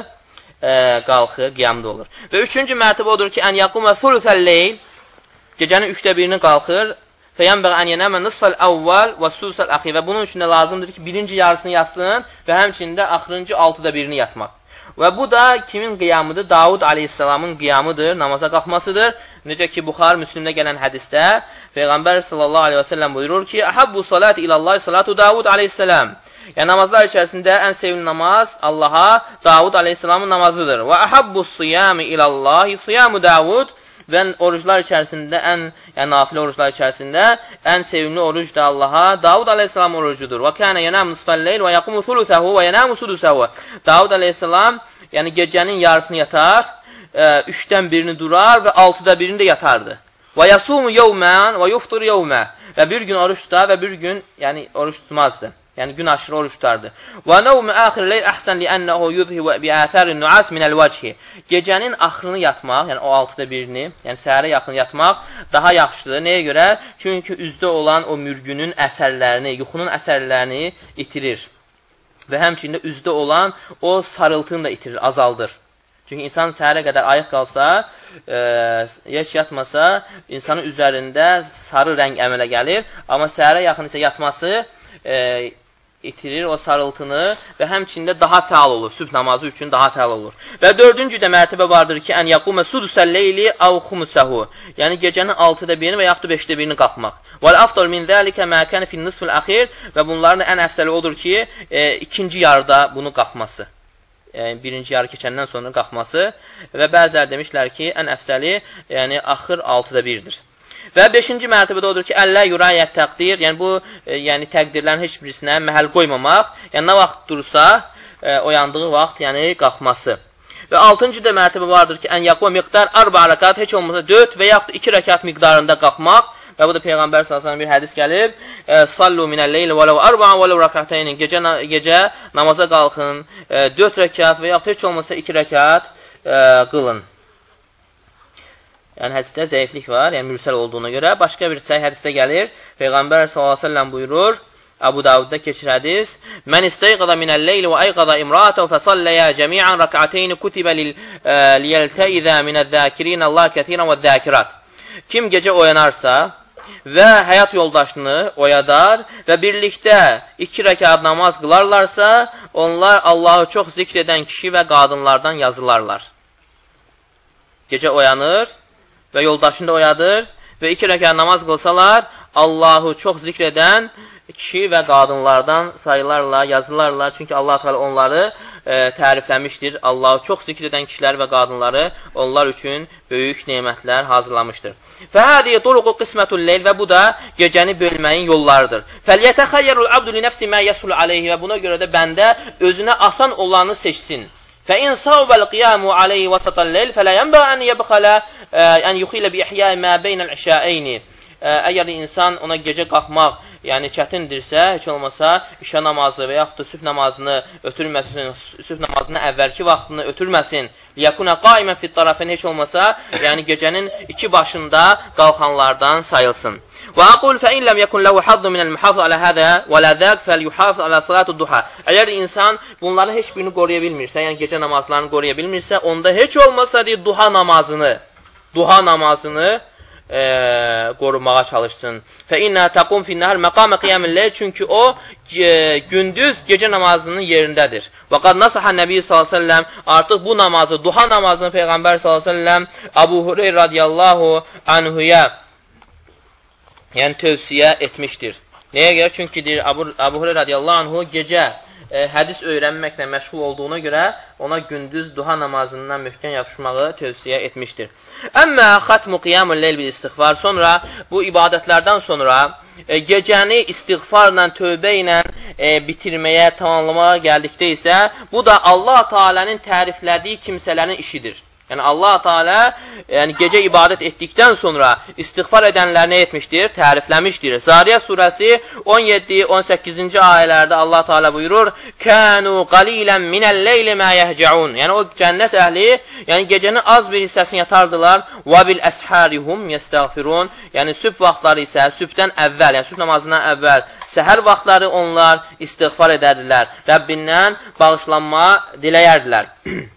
qalxır, qiyamda olur. Və üçüncü mərtəbə odur ki, ən yaqum və thuluthəl-leyl, gecənin 3-də birini qalxır, fəyənbəq ən yenəmə nısfəl əvvəl və susəl əxi və bunun üçün də lazımdır ki, birinci yarısını yatsın və həmçində axırıncı 6-da birini yatmaq. Və bu da kimin qiyamıdır? Davud aleyhissalamın qiyamıdır, namaza qalxmasıdır. Necə ki, Buxar Müslimdə gələn hədisdə Peyğəmbər sallallahu aleyhi və səlləm buyurur ki, Əhəbbu salati ilallah salatu Davud aleyhissalam. Yəni, namazlar içərisində ən sevimli namaz Allaha Davud aleyhissalamın namazıdır. Və əhəbbu siyami ilallahi siyamu Davud. Və oruclar içərisində, yəni nafilə oruclar içərisində ən sevimli oruc da Allaha Davud aleyhissalam orucudur. Və kənə yənəm nisfəl-leyl və yaqumu thuluthəhu və yənəmu sudusəhu. Davud aleyhissalam, yəni gecənin yarısını yatar, 3-dən birini durar və 6-da birini də yatardı. Və yasumu yevmən və yuftur yevmə. Və bir gün oruç tutar və bir gün yəni oruç tutmazdı. Yəni gün aşırı oruç tutardı. Və nəvmü əxir leyl əhsən liənnəhu yudhivə biəthərin nuas minəl vəchi. Gecənin axırını yatmaq, yəni o 6-da birini, yəni səhərə yaxın yatmaq daha yaxşıdır. Nəyə görə? Çünki üzdə olan o mürgünün əsərlərini, yuxunun əsərlərini itirir. Və həmçində üzdə olan o sarıltını da itirir, azaldır. Çünki insan səhərə qədər ayıq qalsa, heç yatmasa, insanın üzərində sarı rəng əmələ gəlir. Amma səhərə yaxın isə yatması itirir o sarıltını və həmçində daha fəal olur. Sübh namazı üçün daha fəal olur. Və dördüncü də mərtəbə vardır ki, ən yaqumə sudusəl-leyli əv xumsəhu. Yəni gecənin 6-da birini və yaxud da 5-də birini qalxmaq. Vəl afdal min zəlikə mə kənə fin nisfil əxir və bunların ən əfsəli odur ki, ikinci yarıda bunu qalxması. Birinci yarı keçəndən sonra qalxması və bəzilər demişlər ki, ən əfsəli yəni axır 6-da 1-dir. Və 5-ci mərtəbədə odur ki, əllə yurayət təqdir, yəni bu yəni təqdirlərin heç birisinə məhəl qoymamaq, yəni nə vaxt dursa, oyandığı vaxt, yəni qalxması. Və 6-cı da mərtəbə vardır ki, ən yaqva miqdar arba rəkat, heç olmasa 4 və yaxud 2 rəkat miqdarında qalxmaq. Və bu da Peyğəmbər sallallahu bir hədis gəlib, sallu minəl-leyl və ləv arba'an və ləv rəkataynin, gecə namaza qalxın, 4 rəkat və yaxud heç olmasa 2 rəkat qılın. Yəni hədisdə zəiflik var, yəni mürsəl olduğuna görə. Başqa bir səhih hədisdə gəlir, Peyğəmbər sallallahu buyurur, Əbu Davudda keçir hədis, Mən istəyqada minəl-leyl və ayqada imratəv fəsalləyə cəmiən rəkatayni kutibə liyəltəidə minəl-zəkirin Allah kəthirən və zəkirat. Kim gecə oyanarsa və həyat yoldaşını oyadar və birlikdə 2 rəkat namaz qılarlarsa, onlar Allahı çox zikr edən kişi və qadınlardan yazılarlar. Gecə oyanır və yoldaşını da oyadır və 2 rəkat namaz qılsalar, Allahı çox zikr edən kişi və qadınlardan sayılarla, yazılarla. Çünki Allah Teala onları tərifləmişdir. Allahı çox zikr edən kişiləri və qadınları onlar üçün böyük nemətlər hazırlamışdır. Fəhədiyə turuqu qismətul leyl və bu da gecəni bölməyin yollarıdır. Fəliyyətəxəyyərul abdu li nəfsi mə yəsul aleyhi və buna görə də bəndə özünə asan olanı seçsin. فَإِنْ صَوْبَ الْقِيَامُ عَلَيْهِ وَسَطَ اللَّيْلِ فَلَا يَنْبَغِي أَنْ يَبْخَلَ أَنْ يُخِيلَ بِإِحْيَاءِ مَا بَيْنَ الْعِشَاءَيْنِ Əgər insan ona gecə qalxmaq yəni çətindirsə, heç olmasa işə namazı və yaxud da sübh namazını ötürməsin, sübh namazını əvvəlki vaxtını ötürməsin. Liyakuna qaimən fit tarafin heç olmasa, yəni gecənin iki başında qalxanlardan sayılsın. Və aqul fə in ləm yekun ləhu hazzun minəl muhafizə alə hədə və lə zəq fəl-yuhafiz alə salatu duha. Əgər insan bunların heç birini qoruya bilmirsə, yəni gecə namazlarını qoruya bilmirsə, onda heç olmasa deyir, duha namazını qorumağa çalışsın. Fə innə təqum finnəhər məqamə qiyamilləy, çünki o gündüz gecə namazının yerindədir. Və qad nasahə Nəbi s.ə.v artıq bu namazı, duha namazını Peyğəmbər s.ə.v Abu Hureyr radiyallahu anhuya yəni tövsiyə etmişdir. Nəyə görə? Çünki deyir, Abu Hureyr radiyallahu anhu gecə hədis öyrənməklə məşğul olduğuna görə ona gündüz duha namazından möhkəm yapışmağı tövsiyə etmişdir. Əmmə xatmu qiyamul leyl bil istiğfar, sonra bu ibadətlərdən sonra gecəni istiğfarla, tövbə ilə bitirməyə, tamamlamağa gəldikdə isə bu da Allah Teala'nın təriflədiyi kimsələrin işidir. Yəni Allah Teala yəni gecə ibadət etdikdən sonra istiğfar edənlər nə etmişdir? Tərifləmişdir. Zariyat surəsi 17-18-ci ayələrdə Allah Teala buyurur: "Kanu qalilan minəl-leyli ma yehcaun." Yəni o cənnət əhli, yəni gecənin az bir hissəsini yatardılar. "Və bil əsharihum yestəğfirun." Yəni sübh vaxtları isə sübhdən əvvəl, yəni sübh namazından əvvəl səhər vaxtları onlar istiğfar edərdilər. Rəbbindən bağışlanma diləyərdilər.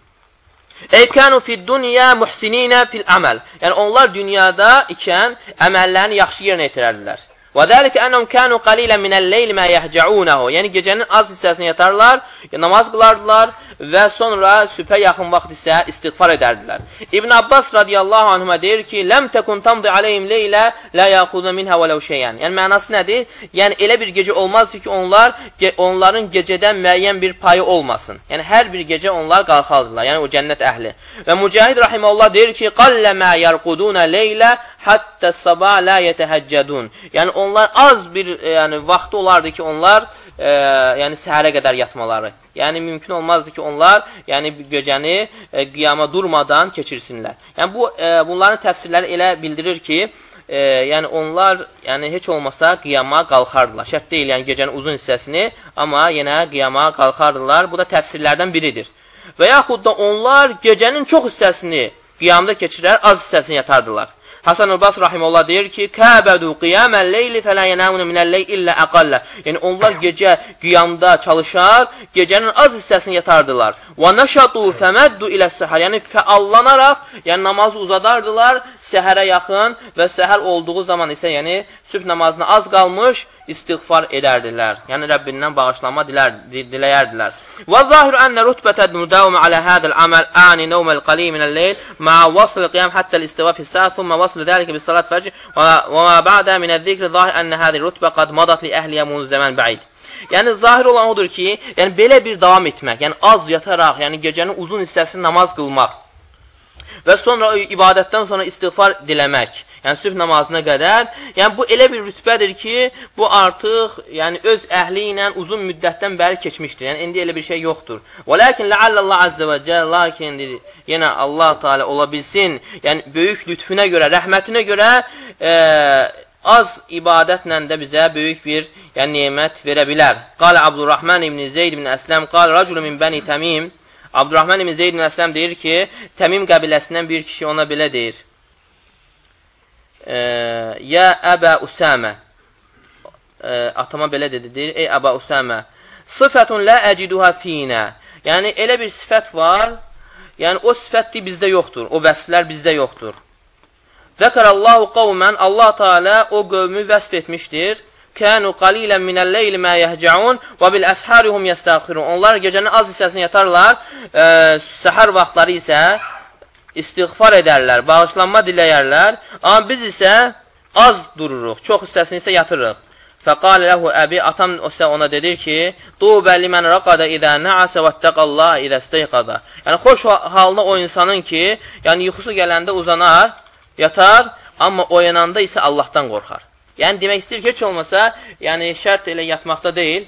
Ey kanu fid dunya muhsinina fil amal. Yəni onlar dünyada ikən əməllərini yaxşı yerinə yetirərdilər. Və zalika annahum kanu qalilan minəl-leyli ma yehcaunahu. Yəni gecənin az hissəsini yatarlar, namaz qılardılar və sonra sübhə yaxın vaxt isə istiğfar edərdilər. İbn Abbas radiyallahu anhuma deyir ki, "Ləm tekun tamdi aleyhim leylə la yaxuzu minha vələv şeyən." Yəni mənası nədir? Yəni elə bir gecə olmazdı ki, onların gecədən müəyyən bir payı olmasın. Yəni hər bir gecə onlar qalxardılar. Yəni o cənnət əhli. Və Mücahid rahimehullah deyir ki, "Qallama yarquduna leylə hatta sabah la yetehəccədun." Yəni onlar az bir yəni vaxtı olardı ki, onlar yəni səhərə qədər yatmaları. Yəni mümkün olmazdı ki, onlar yəni gecəni qiyama durmadan keçirsinlər. Yəni bunların təfsirləri elə bildirir ki, yəni onlar yəni heç olmasa qiyama qalxardılar. Şərt deyil, yəni gecənin uzun hissəsini, amma yenə qiyama qalxardılar. Bu da təfsirlərdən biridir. Və yaxud da onlar gecənin çox hissəsini qiyamda keçirər, az hissəsini yatardılar. Hasan el-Basri rahimehullah deyir ki, "Kəbədu qiyamel leyli fələ yenamun minəl-leyl illə aqalla." Yəni onlar gecə qiyamda çalışar, gecənin az hissəsini yatardılar. "Və nəşatu fəməddu iləs-səhər." Yəni fəallanaraq, yəni namazı uzadardılar səhərə yaxın və səhər olduğu zaman isə yəni sübh namazına az qalmış istiğfar edərdilər. Yəni Rəbbindən bağışlanma diləyərdilər. Və zahir ənə rütbətə müdəvm alə hədəl əməl ani nəvməl qalil minəl-leyl ma'a vasl qiyam hatta al-istiva fi saat thumma vasl zəlikə bi salat fəcr və ma ba'da min az-zikr zahir ənə hadi rütbə qad madat li əhliyə mun zaman ba'id. Yəni zahir olan odur ki, yəni belə bir davam etmək, yəni az yataraq, yəni gecənin uzun hissəsini namaz qılmaq və sonra ibadətdən sonra istiğfar diləmək, yəni sübh namazına qədər, yəni bu elə bir rütbədir ki, bu artıq yəni öz əhli ilə uzun müddətdən bəri keçmişdir. Yəni indi elə bir şey yoxdur. Və lakin la'allallah azza və cəl, lakin yenə Allah Teala ola bilsin, yəni böyük lütfüne görə, rəhmətinə görə az ibadətlə də bizə böyük bir yəni nemət verə bilər. Qala Abdurrahman ibn Zeyd ibn Əsləm, qala raculun min bəni Təmim. Abdurrahman ibn Zeyd ibn Əsləm deyir ki, Təmim qəbiləsindən bir kişi ona belə deyir: "Ya Əbə Usamə." Atama belə dedi, deyir: "Ey Əbə Usamə, sıfatun la əciduha fina." Yəni elə bir sifət var, yəni o sifət bizdə yoxdur, o vəsflər bizdə yoxdur. Zəkarallahu qavmən, Allah Teala o qövmü vəsf etmişdir. Kanu qalilan minəl-leyli ma yehcaun və bil asharihum yestağfirun. Onlar gecənin az hissəsini yatarlar, səhər vaxtları isə istiğfar edərlər, bağışlanma diləyərlər. Amma biz isə az dururuq, çox hissəsini isə yatırıq. Fəqalə ləhu əbi, atam ona dedi ki, Tubə limən rəqadə idə nəəsə və təqallah idə steyqada. Yəni, xoş halına o insanın ki, yəni yuxusu gələndə uzanar, yatar, amma oyananda isə Allahdan qorxar. Yəni, demək istəyir ki, heç olmasa, yəni şərt elə yatmaqda deyil,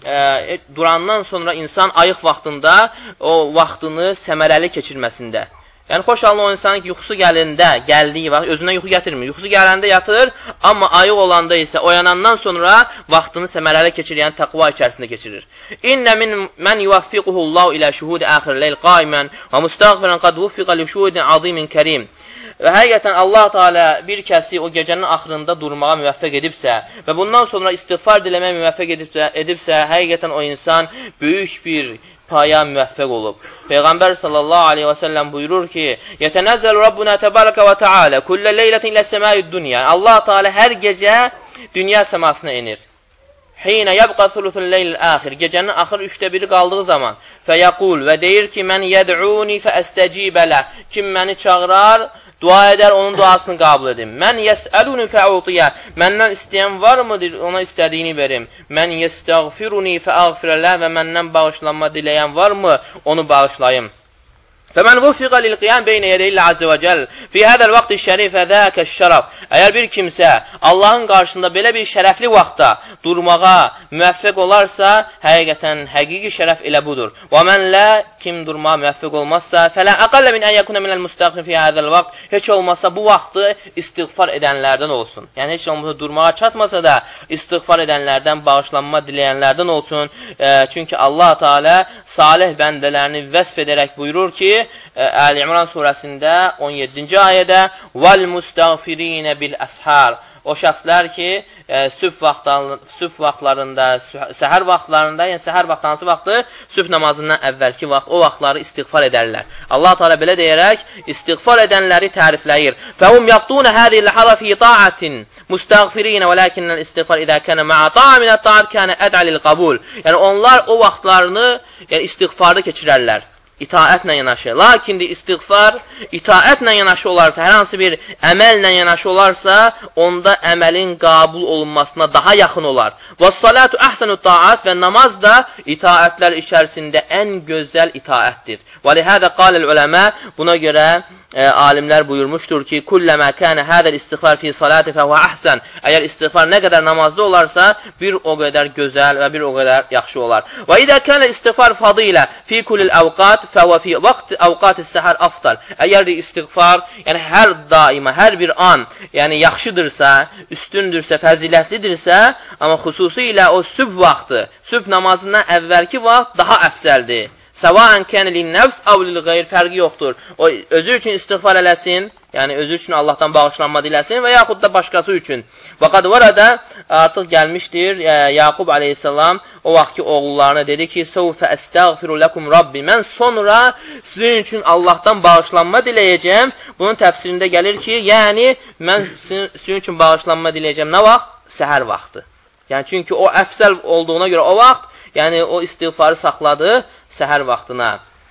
durandan sonra insan ayıq vaxtında o vaxtını səmərəli keçirməsində. Yəni, xoş halına o insanın ki, yuxusu gəldiyi vaxt, özündən yuxu gətirmir. Yuxusu gələndə yatır, amma ayıq olanda isə oyanandan sonra vaxtını səmərəli keçirir, yəni təqva içərisində keçirir. İnnə mən yuvaffiquhullahu ilə şuhudi əxirleyl qaimən və müstəğfirən qad vuffiqa li şuhudin azimin kərim. Və həqiqətən Allah Teala bir kəsi o gecənin axırında durmağa müvəffəq edibsə və bundan sonra istiğfar diləməyə müvəffəq edibsə, həqiqətən o insan böyük bir paya müvəffəq olub. Peyğəmbər sallallahu aleyhi və səlləm buyurur ki, Yətənəzzəl Rabbuna təbarəkə və tealə kullə leylətin ilə səməyid dünya. Allah Teala hər gecə dünya səmasına inir. Hinə yəbqa thuluthul leyl əxir. Gecənin axır 1/3 qaldığı zaman. Fəyəqul və deyir ki, mən yəd'uni fəəstəcibələ. Kim məni çağırar, dua edər, onun duasını qəbul edim. Mən yəsəluni fəutiyə. Məndən istəyən varmıdır, ona istədiyini verim. Mən yəstəğfiruni fəəğfirələ və məndən bağışlanma diləyən varmı, onu bağışlayım. فَمَنْ وُفِقَ لِلْقِيَامِ بَيْنَ يَدَيْ اللّٰهِ عَزَّ وَجَلَّ فِي هَذَا الْوَقْتِ الشَّرِيفِ فَذَاكَ الشَّرَفِ. Əgər bir kimsə Allahın qarşısında belə bir şərəfli vaxtda durmağa müvəffəq olarsa, həqiqətən həqiqi şərəf elə budur. وَمَنْ لَا kim durmağa müvəffəq olmazsa, فَلَا أَقَلَّ مِنْ أَنْ يَكُنَ مِنَ الْمُسْتَغْفِرِ فِي هَذَا الْوَقْتِ. Heç olmasa bu vaxtı istiğfar edənlərdən olsun. Yəni heç olmasa durmağa çatmasa da istiğfar edənlərdən, bağışlanma diləyənlərdən olsun. Çünki Allah Teala salih bəndələrini vəsf edərək buyurur ki, Əl İmran surəsində 17-ci ayədə وَالْمُسْتَغْفِرِينَ بِالْأَسْحَارِ. O şəxslər ki, sübh vaxtlarında, səhər vaxtlarında, yəni səhər vaxtı hansı vaxtı? Sübh namazından əvvəlki vaxt, o vaxtları istiğfar edərlər. Allah Teala belə deyərək istiğfar edənləri tərifləyir. فَهُمْ يَقْضُونَ هَذِهِ اللَّحَظَ فِي طَاعَةٍ مُسْتَغْفِرِينَ وَلَكِنَّ الْاِسْتِغْفَارِ إِذَا كَانَ مَعَ طَاعَةٍ مِنَ الطَّاعَاتِ كَانَ أَدْعَى لِلْقَبُولِ. Yəni onlar o vaxtlarını yəni istiğfarda keçirərlər. İtaətlə yanaşı. Lakin də istiğfar itaətlə yanaşı olarsa, hər hansı bir əməllə yanaşı olarsa, onda əməlin qəbul olunmasına daha yaxın olar. وَالصَّلَاتُ أَحْسَنُ الطَّاعَاتِ və namaz da itaətlər içərisində ən gözəl itaətdir. وَلِهَذَا قَالَ الْعُلَمَا. Buna görə alimlər buyurmuşdur ki, kulləmə kənə hədəl istiğfar fi salati fəhvə əhsən. Əgər istiğfar nə qədər namazda olarsa, bir o qədər gözəl və bir o qədər yaxşı olar. Və idə kənə istiğfar fadilə fi kulil əvqat fəhvə fi vaxt əvqat-ı səhər aftal. Əgər də istiğfar, yəni hər daima, hər bir an, yəni yaxşıdırsa, üstündürsə, fəzilətlidirsə, amma xüsusilə o sübh vaxtı, sübh namazından əvvəlki vaxt daha əfsəldir. Səvaən kən lin-nəfs əv lil-qeyr, fərqi yoxdur. O özü üçün istiğfar eləsin, yəni özü üçün Allahdan bağışlanma diləsin və yaxud da başqası üçün. Vəqad varada artıq gəlmişdir, Yaqub aleyhissalam o vaxt ki oğullarına dedi ki, Səvfə əstəğfiru ləkum Rabbi, mən sonra sizin üçün Allahdan bağışlanma diləyəcəm. Bunun təfsirində gəlir ki, yəni mən sizin üçün bağışlanma diləyəcəm nə vaxt? Səhər vaxtı. Yəni çünki o əfsəl olduğuna görə o vaxt, yəni o istiğfarı saxladı səhər vaxtına.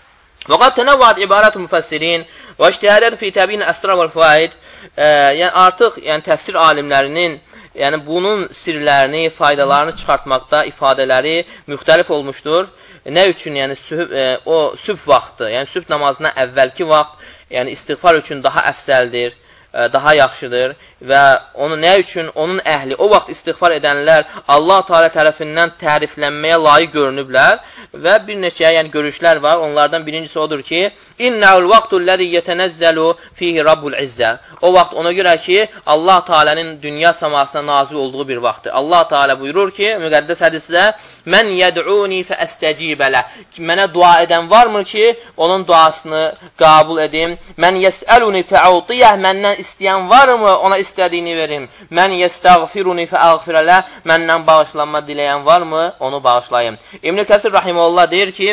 Və qad tənəvvət ibarət müfəssirin və ictihadət fi təbin əsrar və faid. Yəni artıq yəni təfsir alimlərinin yəni bunun sirlərini, faydalarını çıxartmaqda ifadələri müxtəlif olmuşdur. Nə üçün? Yəni o sübh vaxtı, yəni sübh namazına əvvəlki vaxt, yəni istiğfar üçün daha əfsəldir, daha yaxşıdır və onu nə üçün? Onun əhli, o vaxt istiğfar edənlər Allah Teala tərəfindən təriflənməyə layiq görünüblər və bir neçə yəni görüşlər var. Onlardan birincisi odur ki, İnnəul vaqtullezî yetənəzzəlu fihi Rabbul İzzə. O vaxt ona görə ki, Allah Teala'nın dünya səmasına nazil olduğu bir vaxtdır. Allah Teala buyurur ki, müqəddəs hədisdə, Mən yəd'uni fəəstəcibələ. Mənə dua edən varmı ki, onun duasını qəbul edim? Mən yəsəluni fəəutiyəh. Məndən istəyən varmı, ona istədiyini verim? Mən yəstəğfiruni fəəğfirələ. Məndən bağışlanma diləyən varmı, onu bağışlayım. İbn-i Kəsir rahimehullah deyir ki,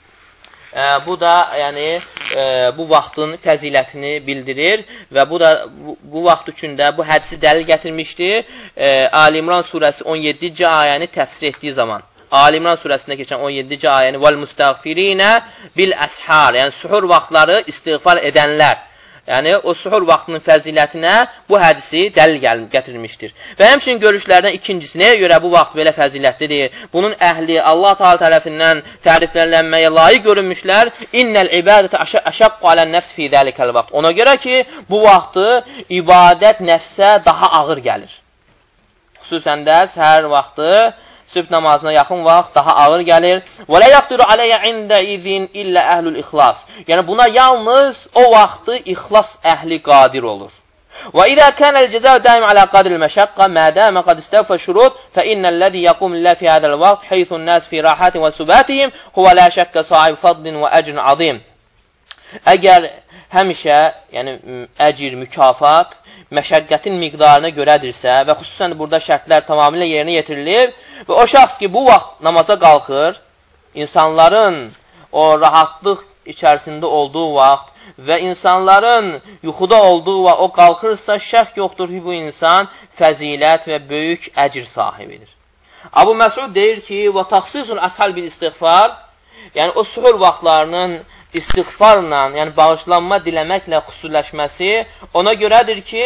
bu da yəni bu vaxtın fəzilətini bildirir və bu vaxt üçün də bu hədisi dəlil gətirmişdir. Ali İmran surəsi 17-ci ayəni təfsir etdiyi zaman. Ali İmran surəsində keçən 17-ci ayəni vəl-müstəğfirinə bil-əshar, yəni suhur vaxtları istiğfar edənlər. Yəni, o suhur vaxtının fəzilətinə bu hədisi dəlil gətirilmişdir. Və həmçinin görüşlərdən ikincisi, nəyə görə bu vaxt belə fəzilətlidir? Bunun əhli Allah Teala tərəfindən təriflənməyə layiq görünmüşlər. İnnəl ibadətə əşəqqu alən nəfs fi zəlikəl vaxt. Ona görə ki, bu vaxtı ibadət nəfsə daha ağır gəlir. Xüsusən də səhər vaxtı, sübh namazına yaxın vaxt daha ağır gəlir. Və la yaqdiru alayya ində izin illə əhlul ixlas. Yəni buna yalnız o vaxtı ixlas əhli qadir olur. Və izə kanəl cəza daim alə qadril məşəqqə mədəmə qad istəvfə şurut fə innəl-ləzi yaqum lillah fi hadal vaqt haythun nas fi rahatin və subatihim huwa la şəkkə sahib fadlin və əcrin azim. Əgər həmişə, yəni əcr, mükafat məşəqqətin miqdarına görədirsə və xüsusən burada şərtlər tamamilə yerinə yetirilir və o şəxs ki, bu vaxt namaza qalxır, insanların o rahatlıq içərisində olduğu vaxt və insanların yuxuda olduğu vaxt o qalxırsa, şək yoxdur ki, bu insan fəzilət və böyük əcr sahibidir. Abu Məsud deyir ki, və taxsisun əshəl bil istiğfar, yəni o suhur vaxtlarının istiğfarla, yəni bağışlanma diləməklə xüsusiləşməsi ona görədir ki,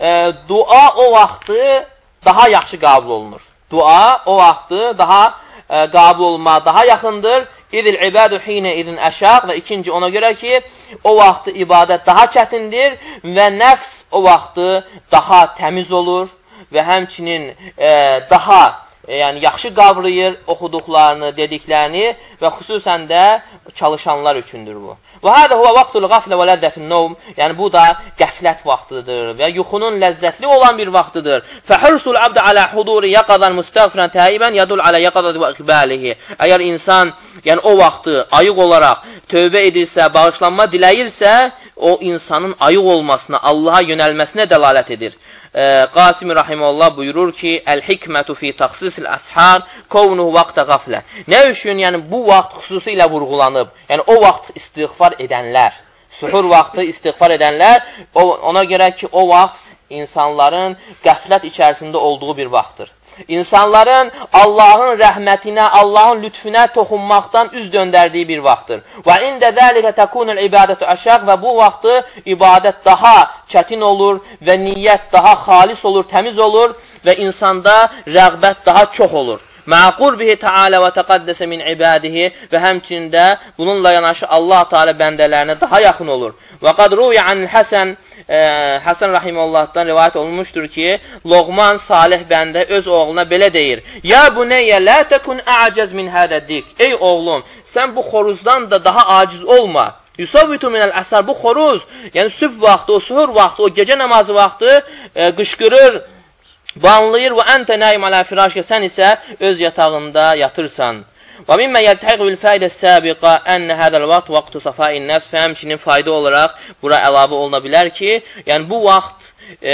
dua o vaxtı daha yaxşı qəbul olunur. Dua o vaxtı daha qəbul olunmağa daha yaxındır. İdil ibadu hinə idin əşaq və ikinci ona görə ki, o vaxtı ibadət daha çətindir və nəfs o vaxtı daha təmiz olur və həmçinin daha yəni yaxşı qavrayır oxuduqlarını, dediklərini və xüsusən də çalışanlar üçündür bu. Və hədə huvə vaxtul qaflə və ləzzətin novm, yəni bu da qəflət vaxtıdır və yuxunun ləzzətli olan bir vaxtıdır. Fəhursul abdə alə huduri yaqadan müstəğfirən təibən yadul alə yaqadadı və iqbəlihi. Əgər insan yəni o vaxtı ayıq olaraq tövbə edirsə, bağışlanma diləyirsə, o insanın ayıq olmasına, Allaha yönəlməsinə dəlalət edir. Qasimi Rahimullah buyurur ki, Əl-hikmətu fi taxsisil əshar kovnuhu vaxta qaflə. Nə üçün yəni bu vaxt xüsusilə vurğulanıb? Yəni o vaxt istiğfar edənlər, suhur vaxtı istiğfar edənlər, ona görə ki, o vaxt insanların qəflət içərisində olduğu bir vaxtdır. İnsanların Allahın rəhmətinə, Allahın lütfüne toxunmaqdan üz döndərdiyi bir vaxtdır. Və ində zəlikə təkunul ibadətü əşəq və bu vaxtı ibadət daha çətin olur və niyyət daha xalis olur, təmiz olur və insanda rəğbət daha çox olur. Məqur bihi Teala və təqaddəsə min ibadihi və həmçində bununla yanaşı Allah Teala bəndələrinə daha yaxın olur. Və qad ruyə anil Həsən, Həsən Rahimullahdan rivayət olunmuşdur ki, Loğman Salih bəndə öz oğluna belə deyir: Ya buneyyə, lə təkun əcəz min hədədik. Ey oğlum, sən bu xoruzdan da daha aciz olma. Yusavitu minəl əsər, bu xoruz, yəni sübh vaxtı, o suhur vaxtı, o gecə namazı vaxtı qışqırır, banlayır və əntə nəim alə firashkə, sən isə öz yatağında yatırsan. Və mimmə yəltəqiq bil faydə səbiqə ənə hədəl vaxt vaxtu safəin nəfs və həmçinin fayda olaraq bura əlavə oluna bilər ki, yəni bu vaxt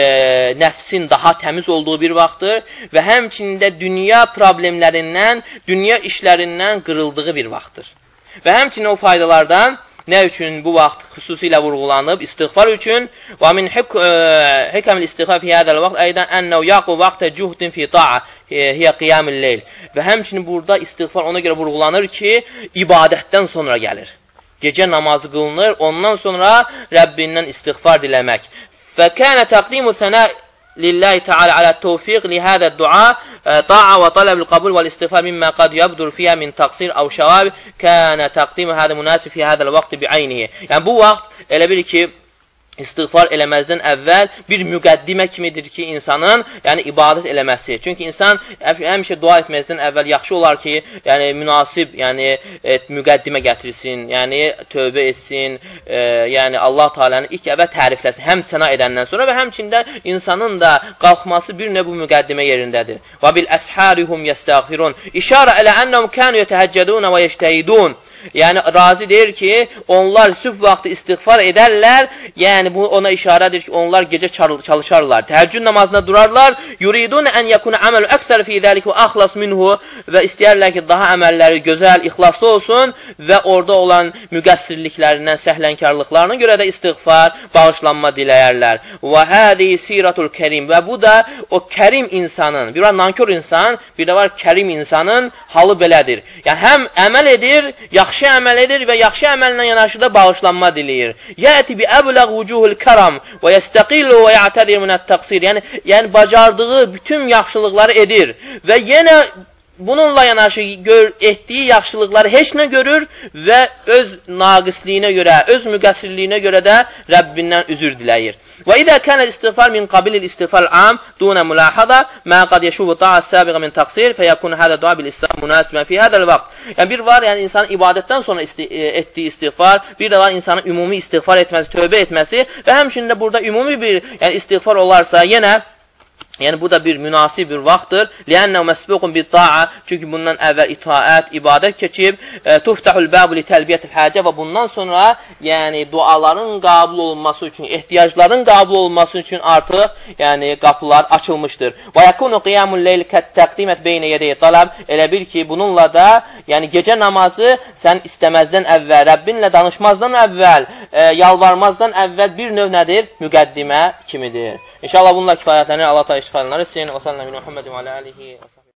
nəfsin daha təmiz olduğu bir vaxtdır və həmçinin də dünya problemlərindən, dünya işlərindən qırıldığı bir vaxtdır. Və həmçinin o faydalardan nə üçün bu vaxt xüsusilə vurğulanıb? İstiğfar üçün. Və min hikəmil istiğfar fi hədəl vaxt əydən ənəv yaqu vaxtə cuhdin fi ta'a hiyə qiyamil leyl. Və həmçinin burada istiğfar ona görə vurğulanır ki, ibadətdən sonra gəlir. Gecə namazı qılınır, ondan sonra Rəbbindən istiğfar diləmək. Və kənə təqdimu sənə lillahi Teala alə tevfiq li hədəd dua ta'a və tələbil qabul və istiğfar mimmə qad yabdur fiyyə min təqsir əv şəvab kənə təqdimu hədə münasib fi hədəl vaxtı bi'aynihi. Yəni bu vaxt elə bir ki, istiğfar eləməzdən əvvəl bir müqəddimə kimidir ki, insanın yəni ibadət eləməsi. Çünki insan həmişə dua etməzdən əvvəl yaxşı olar ki, yəni münasib, yəni müqəddimə gətirsin, yəni tövbə etsin, yəni Allah Teala'nı ilk əvvəl tərifləsin, həm səna edəndən sonra və həmçində insanın da qalxması bir növ bu müqəddimə yerindədir. Və bil əsharihum yəstəğfirun. İşarə elə ennəhum kənu yətəhəccədun və yeştəhidun. Yəni, razi deyir ki, onlar sübh vaxtı istiğfar edərlər, yəni bu ona işarədir ki, onlar gecə çalışarlar, təheccüd namazına durarlar, yuridun ən yakuna əməlu əksər fi zəlik və axlas minhu və istəyərlər ki, daha əməlləri gözəl, ixlaslı olsun və orada olan müqəssirliklərindən, səhlənkarlıqlarına görə də istiğfar, bağışlanma diləyərlər. Və hədi siratul kərim və bu da o kərim insanın, bir var nankör insan, bir də var kərim insanın halı belədir. Yəni, həm əməl edir, yaxşı əməl edir və yaxşı əməllə yanaşı da bağışlanma diləyir. Yəti bi əbləğ vücuh vucuhul karam və yəstəqillu və ya'tadir minət-təqsir. Yəni bacardığı bütün yaxşılıqları edir və yenə bununla yanaşı etdiyi yaxşılıqları heç nə görür və öz naqisliyinə görə, öz müqəssirliyinə görə də Rəbbindən üzr diləyir. Və idə kənəl istiğfar min qabilil istiğfar am dunə mülahada mə qad yeşubu ta'at səbiqə min təqsir fəyəkun hədə dua bil istiğfar münasibən fi hədəl vaxt. Yəni bir var, yəni insanın ibadətdən sonra etdiyi istiğfar, bir də var insanın ümumi istiğfar etməsi, tövbə etməsi və həmçinin də burada ümumi bir istiğfar olarsa yenə yəni bu da bir münasib bir vaxtdır. Li'annahu məsbuqun bit-ta'a. Çünki bundan əvvəl itaət, ibadət keçib, tuftahul babu li təlbiyyətil hacə və bundan sonra yəni duaların qəbul olunması üçün, ehtiyacların qəbul olunması üçün artıq yəni qapılar açılmışdır. Və yakunu qiyamul leyl kat-təqdimat beynə yəday talab. Elə bil ki, bununla da yəni gecə namazı sən istəməzdən əvvəl, Rəbbinlə danışmazdan əvvəl, yalvarmazdan əvvəl bir növ nədir? Müqəddimə kimidir. İnşallah bununla kifayətlənir. Allah təala şifalar etsin. Və sallallahu əleyhi və səlləm.